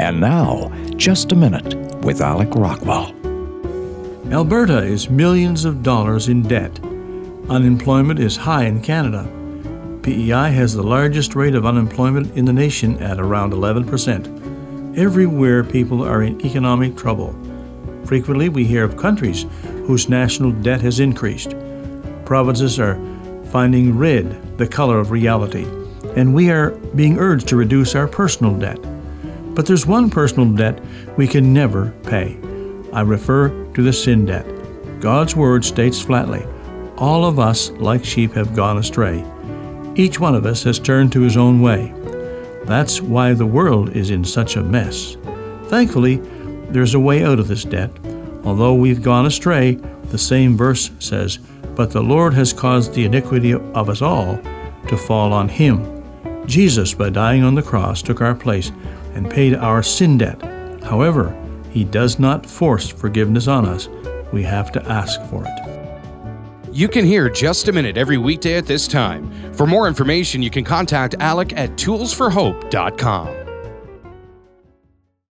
And now, Just a Minute with Alec Rockwell. Alberta is millions of dollars in debt. Unemployment is high in Canada. PEI has the largest rate of unemployment in the nation at around 11%. Everywhere people are in economic trouble. Frequently we hear of countries whose national debt has increased. Provinces are finding red the color of reality, and we are being urged to reduce our personal debt. But there's one personal debt we can never pay. I refer to the sin debt. God's word states flatly, all of us like sheep have gone astray. Each one of us has turned to his own way. That's why the world is in such a mess. Thankfully, there's a way out of this debt. Although we've gone astray, the same verse says, but the Lord has caused the iniquity of us all to fall on him. Jesus, by dying on the cross, took our place and paid our sin debt. However, he does not force forgiveness on us. We have to ask for it. You can hear Just a Minute every weekday at this time. For more information, you can contact Alec at toolsforhope.com.